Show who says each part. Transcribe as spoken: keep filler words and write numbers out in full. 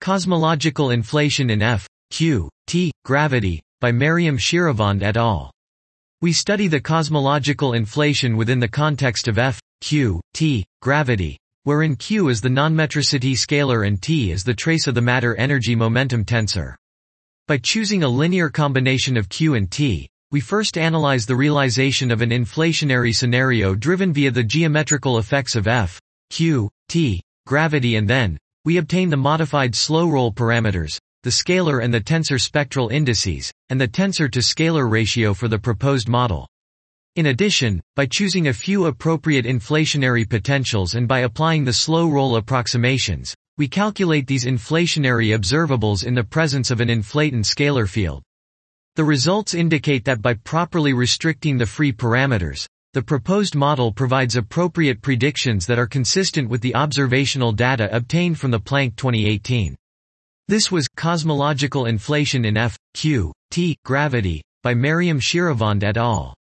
Speaker 1: Cosmological Inflation in F, Q, T, Gravity, by Maryam Schiravand et al. We study the cosmological inflation within the context of F, Q, T, gravity, wherein Q is the nonmetricity scalar and T is the trace of the matter-energy-momentum tensor. By choosing a linear combination of Q and T, we first analyze the realization of an inflationary scenario driven via the geometrical effects of F, Q, T, gravity, and then, we obtain the modified slow-roll parameters, the scalar and the tensor spectral indices, and the tensor-to-scalar ratio for the proposed model. In addition, by choosing a few appropriate inflationary potentials and by applying the slow-roll approximations, we calculate these inflationary observables in the presence of an inflaton scalar field. The results indicate that by properly restricting the free parameters, the proposed model provides appropriate predictions that are consistent with the observational data obtained from the Planck twenty eighteen. This was Cosmological Inflation in F, Q, T, Gravity, by Maryam Schiravand et al.